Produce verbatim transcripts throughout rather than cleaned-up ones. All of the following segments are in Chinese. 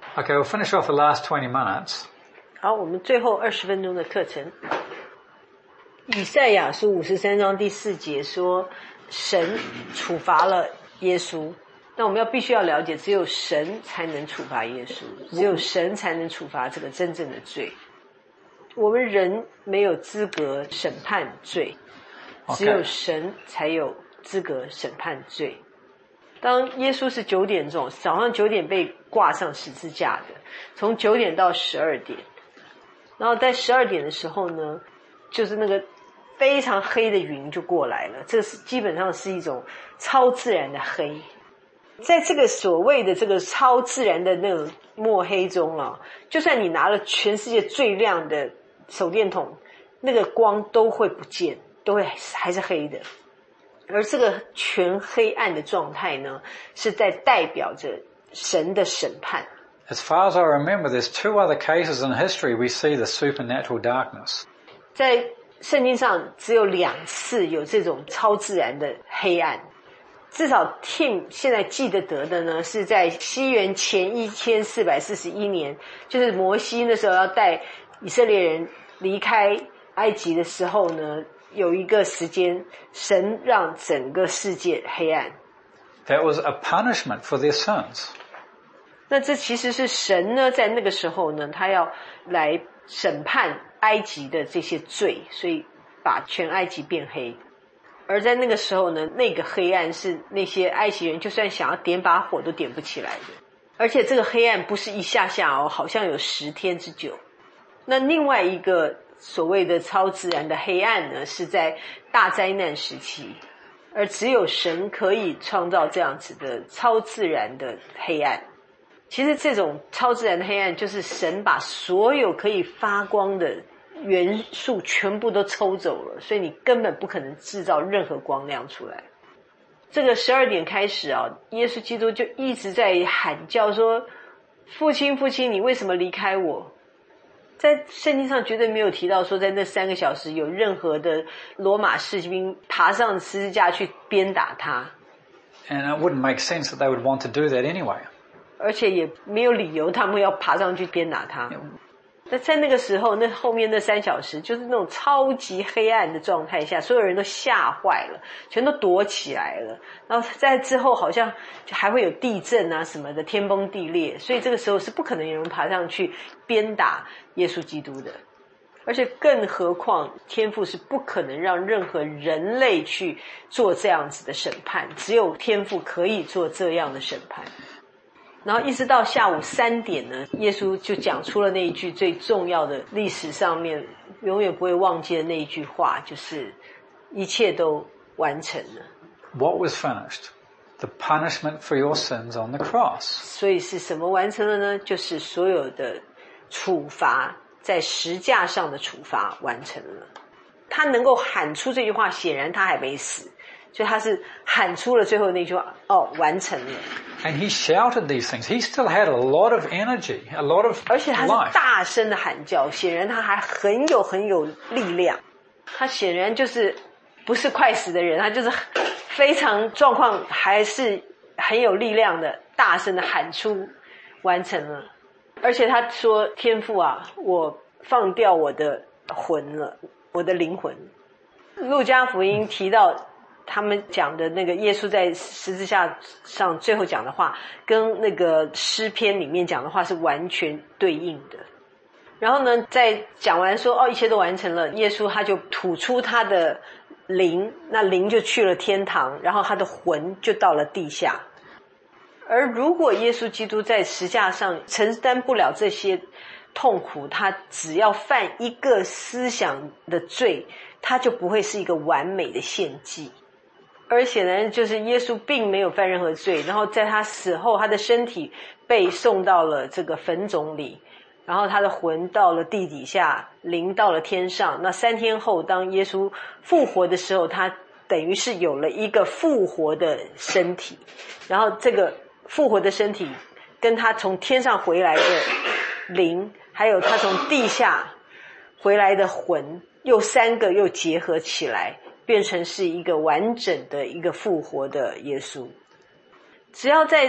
Okay, we'll finish off the last twenty minutes. 好，我们最后二十分钟的课程。以赛亚书五十三章第四节说，神处罚了耶稣。那我们要必须要了解，只有神才能处罚耶稣，只有神才能处罚这个真正的罪。我们人没有资格审判罪，只有神才有资格审判罪。当耶稣是九点钟，早上九点被挂上十字架的，从九点到十二点，然后在十二点的时候呢，就是那个非常黑的云就过来了，这是基本上是一种超自然的黑。在这个所谓的这个超自然的那种墨黑中啊，就算你拿了全世界最亮的手电筒，那个光都会不见，都会还是黑的。而这个全黑暗的状态呢，是在代表着神的审判。 As far as I remember, there's two other cases in history we see the supernatural darkness. 在圣经上只有两次有这种超自然的黑暗。至少 Tim 现在记得得的呢，是在西元前一千四百四十一年，就是摩西那时候要带以色列人离开埃及的时候呢，有一个时间，神让整个世界黑暗。 That was a punishment for their sins. 那这其实是神呢，在那个时候呢，他要来审判埃及的这些罪，所以把全埃及变黑。而在那个时候呢，那个黑暗是那些埃及人就算想要点把火都点不起来的，而且这个黑暗不是一下下哦，好像有十天之久。那另外一个所谓的超自然的黑暗呢，是在大灾难时期，而只有神可以创造这样子的超自然的黑暗。其实这种超自然的黑暗就是神把所有可以发光的元素全部都抽走了，所以你根本不可能制造任何光亮出来。这个十二点开始啊，耶稣基督就一直在喊叫说，父亲父亲，你为什么离开我？在圣经上绝对没有提到说在那三个小时有任何的罗马士兵爬上十字架去鞭打他。 And it wouldn't make sense that they would want to do that anyway. 而且也没有理由他们要爬上去鞭打他。那在那个时候，那后面那三小时就是那种超级黑暗的状态下，所有人都吓坏了，全都躲起来了。然后在之后好像还会有地震啊什么的，天崩地裂，所以这个时候是不可能有人爬上去鞭打耶稣基督的。而且更何况天父是不可能让任何人类去做这样子的审判，只有天父可以做这样的审判。然后一直到下午三点呢，耶稣就讲出了那一句最重要的历史上面永远不会忘记的那一句话，就是一切都完成了。 What was finished? The punishment for your sins on the cross. 所以是什么完成了呢？就是所有的处罚，在十架上的处罚完成了。他能够喊出这句话，显然他还没死，所以他是喊出了最后那句话，哦，完成了。 And he shouted these things. He still had a lot of energy, a lot of 而且他是 life. 大声的喊叫，显然他还很有很有力量。他显然就是不是快死的人，他就是非常状况还是很有力量的，大声的喊出完成了。而且他说，天父啊，我放掉我的魂了，我的灵魂。路加福音提到他们讲的那个耶稣在十字架上最后讲的话，跟那个诗篇里面讲的话是完全对应的。然后呢，在讲完说哦一切都完成了，耶稣他就吐出他的灵，那灵就去了天堂，然后他的魂就到了地下。而如果耶稣基督在十字架上承担不了这些痛苦，他只要犯一个思想的罪，他就不会是一个完美的献祭。而显然就是耶稣并没有犯任何罪，然后在他死后，他的身体被送到了这个坟冢里，然后他的魂到了地底下，灵到了天上。那三天后当耶稣复活的时候，他等于是有了一个复活的身体，然后这个复活的身体跟他从天上回来的灵，还有他从地下回来的魂，又三个又结合起来，变成是一个完整的一个复活的耶稣。只要在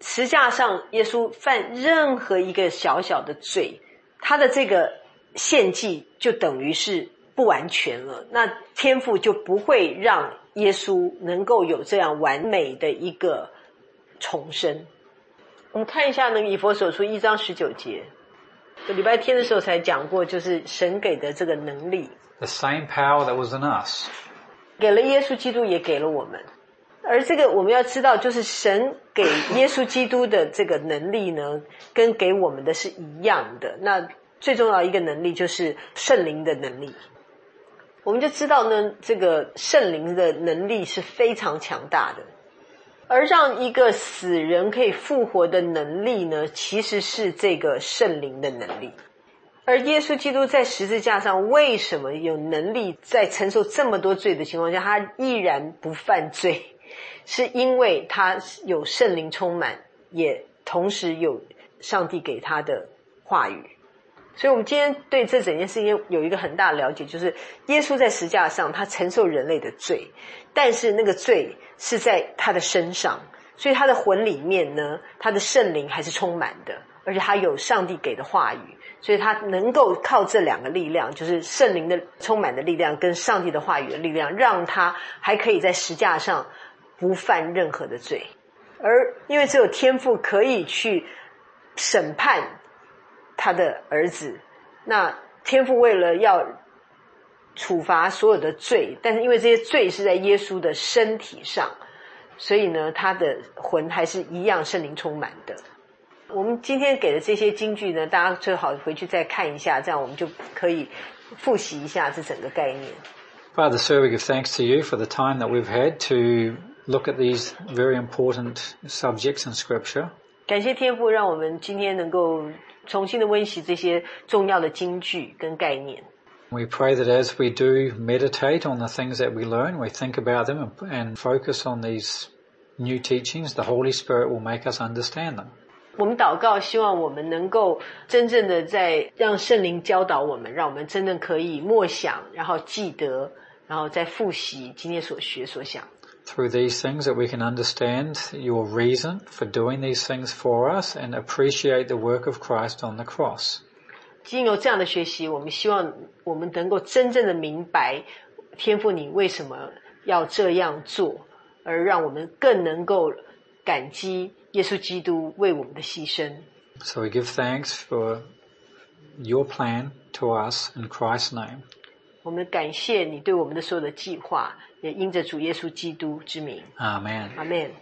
十架上耶稣犯任何一个小小的罪，他的这个献祭就等于是不完全了，那天父就不会让耶稣能够有这样完美的一个重生。我们看一下那个以弗所书一章十九节，礼拜天的时候才讲过，就是神给的这个能力， The same power that was in us. 给了耶稣基督也给了我们。而这个我们要知道，就是神给耶稣基督的这个能力呢，跟给我们的是一样的。那最重要的一个能力就是圣灵的能力。我们就知道呢，这个圣灵的能力是非常强大的。而让一个死人可以复活的能力呢，其实是这个圣灵的能力。而耶稣基督在十字架上为什么有能力在承受这么多罪的情况下，他依然不犯罪？是因为他有圣灵充满，也同时有上帝给他的话语。所以我们今天对这整件事情有一个很大的了解，就是耶稣在十字架上他承受人类的罪，但是那个罪是在他的身上，所以他的魂里面呢，他的圣灵还是充满的，而且他有上帝给的话语，所以他能够靠这两个力量，就是圣灵的充满的力量跟上帝的话语的力量，让他还可以在十字架上不犯任何的罪。而因为只有天父可以去审判他的儿子，那天父为了要处罚所有的罪，但是因为这些罪是在耶稣的身体上，所以呢他的魂还是一样圣灵充满的。我们今天给的这些金句呢，大家最好回去再看一下，这样我们就可以复习一下这整个概念。 Father, sir, we give thanks to you for the time that we've had to look at these very important subjects in Scripture. 感谢天父让我们今天能够重新的温习这些重要的金句跟概念。 We pray that as we do meditate on the things that we learn, we think about them and focus on these new teachings, the Holy Spirit will make us understand them. 我们祷告，希望我们能够真正的在让圣灵教导我们，让我们真正可以默想，然后记得，然后再复习今天所学所想。 Through these things that we can understand your reason for doing these things for us and appreciate the work of Christ on the cross. 经由这样的学习，我们希望我们能够真正的明白天父你为什么要这样做，而让我们更能够感激耶稣基督为我们的牺牲。 So we give thanks for your plan to us in Christ's name. 我们感谢你对我们的所有的计划，也因着主耶稣基督之名。 Amen. Amen.